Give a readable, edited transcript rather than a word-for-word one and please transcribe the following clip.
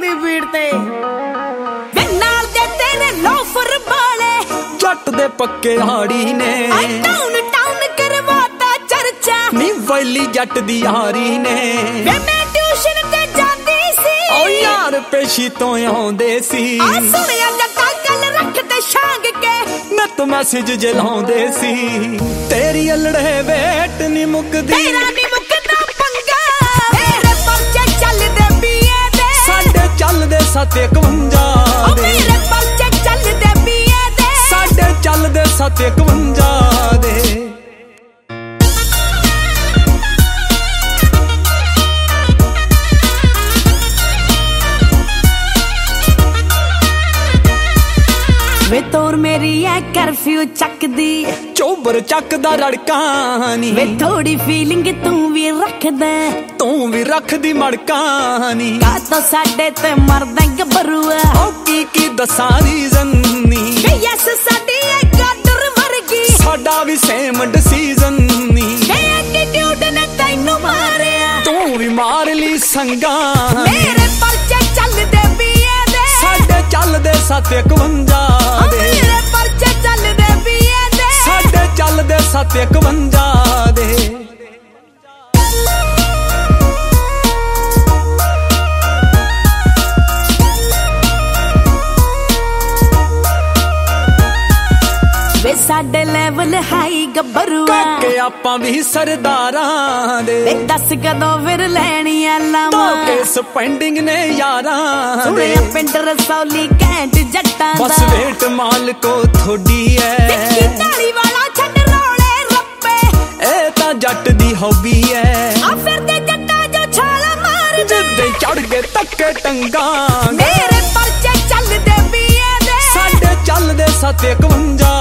ਦੀ ਬੀੜ ਤੇ ਵੇ ਨਾਲ ਦੇ ਤੇਰੇ ਲੋਫਰ ਵਾਲੇ ਜੱਟ ਦੇ ਪੱਕੇ ਹਾੜੀ ਨੇ ਟਾਊਨ ਟਾਊਨ ਕਰਵਾਤਾ ਚਰਚਾ ਨੀ ਵੈਲੀ ਜੱਟ ਦੀ ਯਾਰੀ ਨੇ ਵੇ ਮੈਂ ਟਿਊਸ਼ਨ ਤੇ ਜਾਂਦੀ ਸੀ ਓ ਯਾਰ ਪੇਸ਼ੀ ਤੋਂ ਆਉਂਦੇ ਸੀ ਆ ਸੁਣਿਆ ਜੱਟਾਂ ਗੱਲ ਰੱਖ ਤੇ ਛਾਂਗ ਕੇ ਨਤ ਮੈਸੇਜ ਜਲਾਉਂਦੇ ਸੀ ਤੇਰੀ ਅਲੜੇ ਵੇਟ ਨੀ ਮੁੱਕਦੀ ਤੇਰਾ ਨੀ ਮੁੱਕਦਾ ਪੰਗਾ ਮੇਰੇ ਪਰਚੇ ਚੱਲਦੇ ਪੀਏ ਦੇ ਸਾਡੇ ਚੱਲਦੇ 751 ਦੇ ਮੇਰੇ ਪਰਚੇ ਚੱਲਦੇ ਪੀਏ ਦੇ ਸਾਡੇ ਚੱਲਦੇ 751 ਦੇ ਵੇ ਤੋਰ ਮੇਰੀ ਐ ਕਰਫਿਊ ਚੱਕਦੀ ਚੋਬਰ ਚੱਕਦਾ ਰੜਕਾਂ ਨੀ ਵੇ ਥੋੜੀ ਫੀਲਿੰਗ ਤੂੰ ਵੀ ਰੱਖਦਾ ਤੂੰ ਵੀ ਰੱਖਦੀ ਮੜਕਾਂ ਨੀ ਕਾ ਤਾਂ ਸਾਡੇ ਤੇ ਮਰਦਾ ਗੱਭਰੂਆ ਓ ਕੀ ਦੱਸਾਂ ਰੀਜ਼ਨ ਨੀ ਵੇ ਯਸ ਸਾਡੀ ਐ ਗਾਡਰ ਵਰਗੀ ਸਾਡਾ ਵੀ ਸੇਮ ਡਿਸੀਜ਼ਨ ਨੀ ਵੇ ਐਟੀਟਿਊਡ ਨੇ ਤੈਨੂੰ ਮਾਰਿਆ ਤੂੰ ਵੀ ਮਾਰ ਲਈ ਸੰਗਾਂ ਮੇਰੇ ਪਰਚੇ ਚੱਲਦੇ ਪੀਏ ਦੇ ਸਾਡੇ ਚੱਲਦੇ 751 ਦੇ ਮੇਰੇ ਪਰਚੇ ਚੱਲਦੇ ਪੀਏ ਦੇ ਸਾਡੇ ਚੱਲਦੇ 751 ਦੇ ਵੇ ਸਾਡੇ ਲੈਵਲ ਹਾਈ ਗੱਭਰੂਆ ਕਿ ਆਪਾਂ ਵੀ ਸਰਦਾਰਾਂ ਦੇ ਵੇ ਦੱਸ ਕਦੋਂ ਫਿਰ ਲੈਣੀਆਂ ਲਾਵਾਂ ਤਾਂ ਕਿ ਸਪੈਂਡਿੰਗ ਨੇ ਯਾਰਾਂ ਦੇ ਸੁਣਿਆ ਪਿੰਡ ਰਸੌਲੀ ਘੈਂਟ ਜੱਟਾਂ ਦਾ ਬਸ ਵੇਟ ਮਾਲਕੋ ਥੋੜੀ ਐ ਵਿੱਕੀ ਢਾਲੀ ਵਾਲਾ ਛੱਡ ਰੋਲੇ ਰੱਪੇ ਇਹ ਤਾਂ ਜੱਟ ਦੀ ਹੌਬੀ ਐ ਆ ਫਿਰਦੇ ਜੱਟਾਂ ਜੋ ਛਾਲਾ ਮਾਰਦੇ ਜਿੱਦੇ ਚੜ ਗਏ ਤੱਕੇ ਟੰਗਾਂ ਮੇਰੇ ਪਰਚੇ ਚੱਲਦੇ ਪੀਏ ਦੇ ਸਾਡੇ ਚੱਲਦੇ 751